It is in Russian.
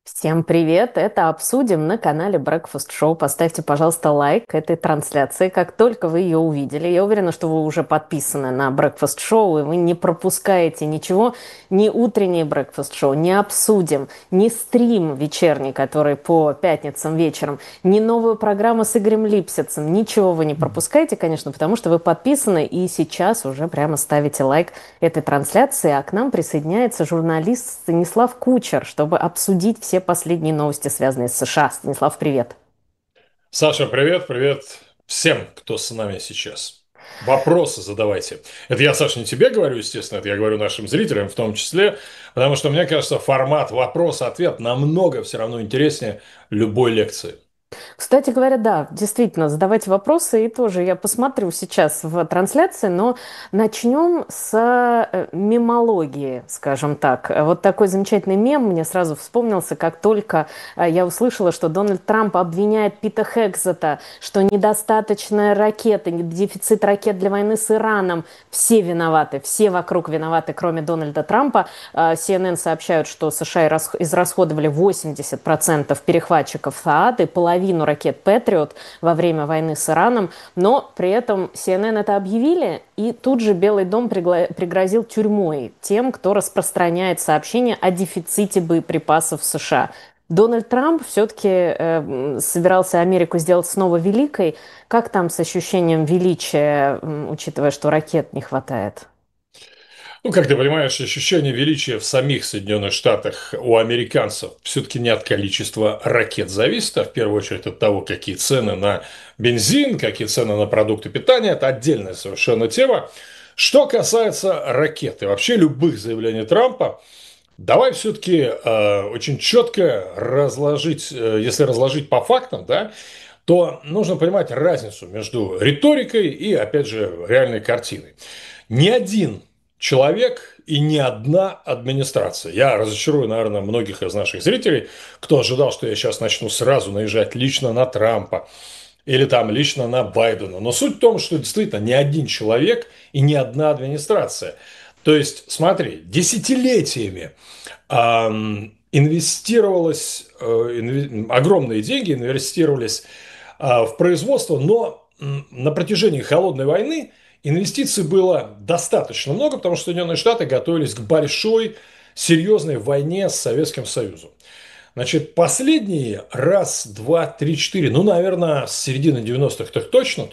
Всем привет! Это обсудим на канале Breakfast Show. Поставьте, пожалуйста, лайк этой трансляции, как только вы ее увидели. Я уверена, что вы уже подписаны на Breakfast Show, и вы не пропускаете ничего, ни утренний Breakfast Show, ни обсудим, ни стрим вечерний, который по пятницам вечером, ни новую программу с Игорем Липсицем. Ничего вы не пропускаете, конечно, потому что вы подписаны и сейчас уже прямо ставите лайк этой трансляции, а к нам присоединяется журналист Станислав Кучер, чтобы обсудить все последние новости, связанные с США. Станислав, привет. Саша, привет, привет всем, кто с нами сейчас. Вопросы задавайте. Это я, Саша, не тебе говорю, естественно, это я говорю нашим зрителям в том числе, потому что мне кажется, формат вопрос-ответ намного все равно интереснее любой лекции. Кстати говоря, да, действительно, задавайте вопросы, и тоже я посмотрю сейчас в трансляции, но начнем с мемологии, скажем так. Вот такой замечательный мем мне сразу вспомнился, как только я услышала, что Дональд Трамп обвиняет Пита Хексета, что недостаточная ракеты, дефицит ракет для войны с Ираном. Все виноваты, все вокруг виноваты, кроме Дональда Трампа. CNN сообщают, что США израсходовали 80% перехватчиков ТААД и половину ракет «Патриот» во время войны с Ираном, но при этом CNN это объявили, и тут же Белый дом пригрозил тюрьмой тем, кто распространяет сообщения о дефиците боеприпасов в США. Дональд Трамп все-таки собирался Америку сделать снова великой. Как там с ощущением величия, учитывая, что ракет не хватает? Ну, как ты понимаешь, ощущение величия в самих Соединенных Штатах у американцев все-таки не от количества ракет зависит, а в первую очередь от того, какие цены на бензин, какие цены на продукты питания. Это отдельная совершенно тема. Что касается ракет и вообще любых заявлений Трампа, давай все-таки очень четко разложить, если разложить по фактам, да, то нужно понимать разницу между риторикой и, опять же, реальной картиной. Ни один человек и ни одна администрация. Я разочарую, наверное, многих из наших зрителей, кто ожидал, что я сейчас начну сразу наезжать лично на Трампа или там лично на Байдена. Но суть в том, что действительно ни один человек и ни одна администрация. То есть, смотри, десятилетиями инвестировалось, огромные деньги инвестировались в производство, но на протяжении холодной войны инвестиций было достаточно много, потому что Соединенные Штаты готовились к большой, серьезной войне с Советским Союзом. Значит, последние раз, два, три, четыре, ну, наверное, с середины 90-х так точно,